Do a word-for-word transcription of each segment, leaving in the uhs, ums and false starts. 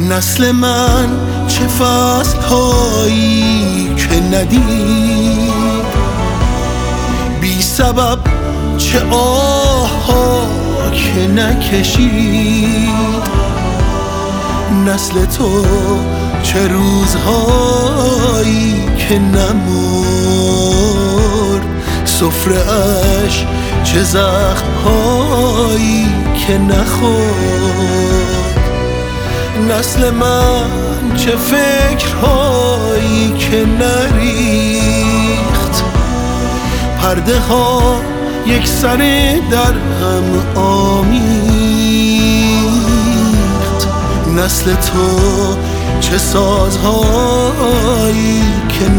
نسل من چه فصل هایی که ندید، بی سبب چه آه ها که نکشید. نسل تو چه روزهایی که نمرد، سفره اش چه زخم هایی که نخورد. نسل من چه فکرهایی که نریخت، پرده ها یک سره در هم آمیخت. نسل تو چه سازهایی که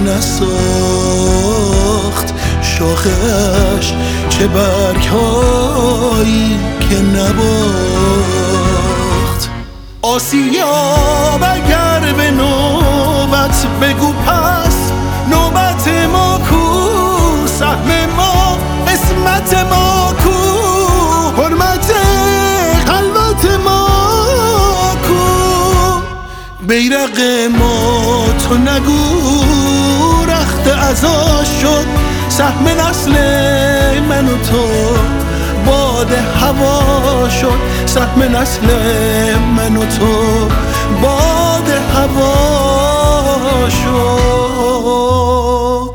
نساخت، شاخش چه برگهایی که نباخت. آسیاب اگر به نوبت بگو پس، نوبت ما کو، سهم ما، قسمت ما کو، حرمت خلوت ما کو. بیرق ما تو نگو رخت عزا شد، سهم نسل من و تو باد هوا شد. سهم نسل من و تو باد هوا شد.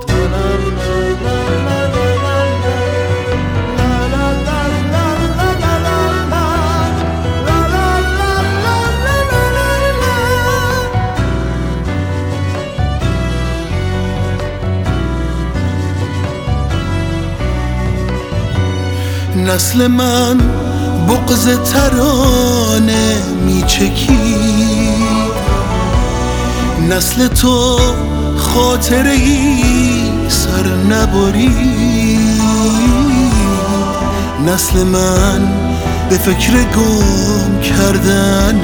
نسل من بغض ترانه میچکید، نسل تو خاطره ای سر نبرید. نسل من به فکر گم کردن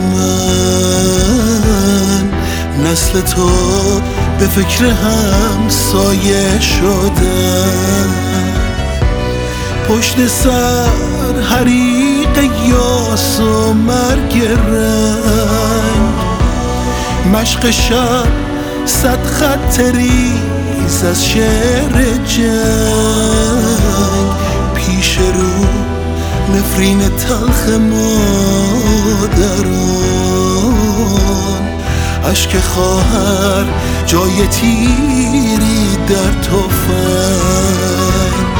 من، نسل تو به فکر همسایه شدن. پشت سر حریق یاس و مرگ رنگ، مشق شب صد خط ریز از شعر جنگ. پیش رو نفرین تلخ مادران، اشک خواهر جای تیری در تفنگ.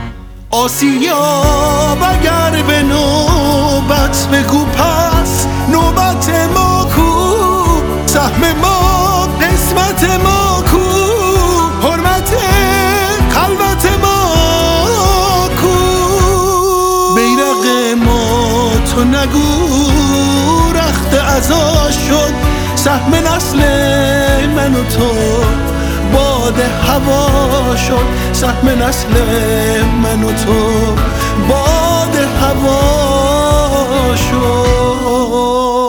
آسیاب اگر به نوبت بگو پس، نوبت ما کو، سهم ما، قسمت ما کو، حرمت خلوت ما کو. بیرق ما تو نگو رخت عزا شد، سهم نسل من و تو باد هوا شد. سهم نسل من و تو باد هوا شد.